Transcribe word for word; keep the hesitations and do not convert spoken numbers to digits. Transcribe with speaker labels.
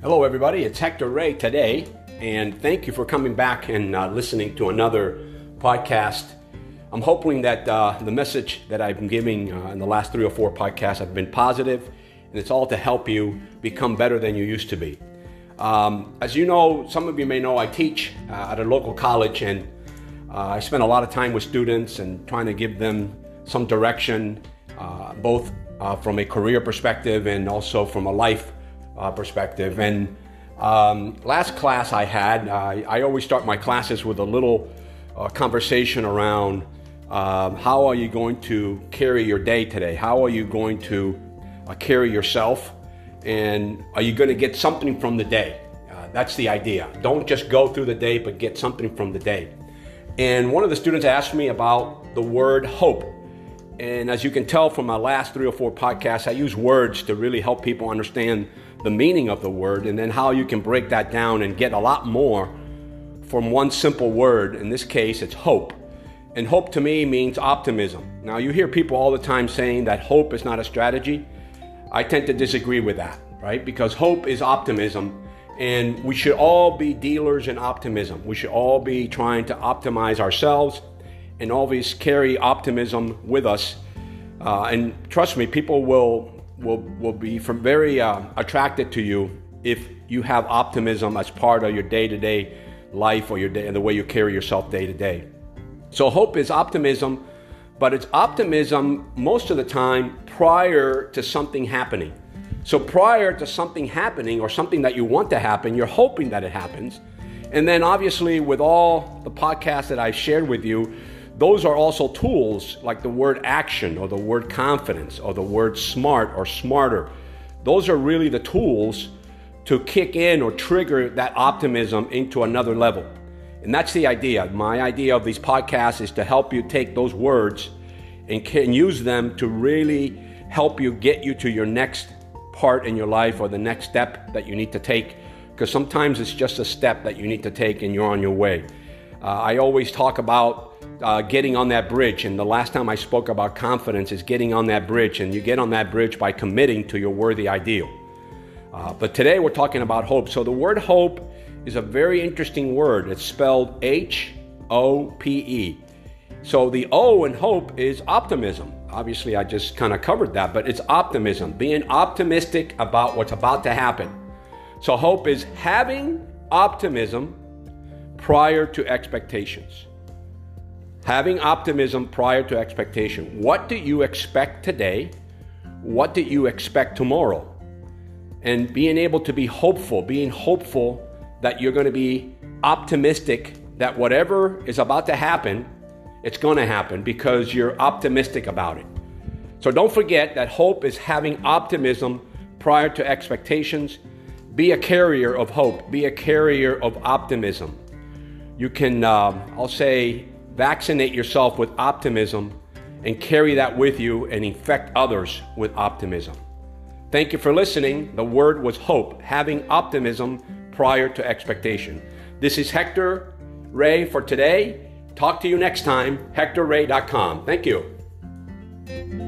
Speaker 1: Hello everybody, it's Hector Ray today, and thank you for coming back and uh, listening to another podcast. I'm hoping that uh, the message that I've been giving uh, in the last three or four podcasts have been positive, and it's all to help you become better than you used to be. Um, as you know, some of you may know I teach uh, at a local college, and uh, I spend a lot of time with students and trying to give them some direction, uh, both uh, from a career perspective and also from a life Uh, perspective. And um, last class I had, uh, I always start my classes with a little uh, conversation around uh, how are you going to carry your day today? How are you going to uh, carry yourself? And are you going to get something from the day? Uh, that's the idea. Don't just go through the day, but get something from the day. And one of the students asked me about the word hope. And as you can tell from my last three or four podcasts, I use words to really help people understand the meaning of the word and then how you can break that down and get a lot more from one simple word. In this case, it's hope. And hope to me means optimism. Now, you hear people all the time saying that hope is not a strategy. I tend to disagree with that, right? Because hope is optimism, and we should all be dealers in optimism. We should all be trying to optimize ourselves and always carry optimism with us. Uh, and trust me, people will will will be from very uh, attracted to you if you have optimism as part of your day-to-day life or your day and the way you carry yourself day to day. So hope is optimism, but it's optimism most of the time prior to something happening. So prior to something happening or something that you want to happen, you're hoping that it happens. And then obviously with all the podcasts that I've shared with you, those are also tools like the word action or the word confidence or the word smart or smarter. Those are really the tools to kick in or trigger that optimism into another level. And that's the idea. My idea of these podcasts is to help you take those words and can use them to really help you get you to your next part in your life or the next step that you need to take. Because sometimes it's just a step that you need to take and you're on your way. Uh, I always talk about Uh, getting on that bridge, and the last time I spoke about confidence is getting on that bridge, and you get on that bridge by committing to your worthy ideal. Uh, but today we're talking about hope. So the word hope is a very interesting word. It's spelled H O P E. So the O in hope is optimism. Obviously I just kind of covered that, but it's optimism, being optimistic about what's about to happen. So hope is having optimism prior to expectations. Having optimism prior to expectation. What do you expect today? What do you expect tomorrow? And being able to be hopeful, being hopeful that you're going to be optimistic that whatever is about to happen, it's going to happen because you're optimistic about it. So don't forget that hope is having optimism prior to expectations. Be a carrier of hope. Be a carrier of optimism. You can, uh, I'll say, vaccinate yourself with optimism and carry that with you and infect others with optimism. Thank you for listening. The word was hope, having optimism prior to expectation. This is Hector Ray for today. Talk to you next time, hector ray dot com. Thank you.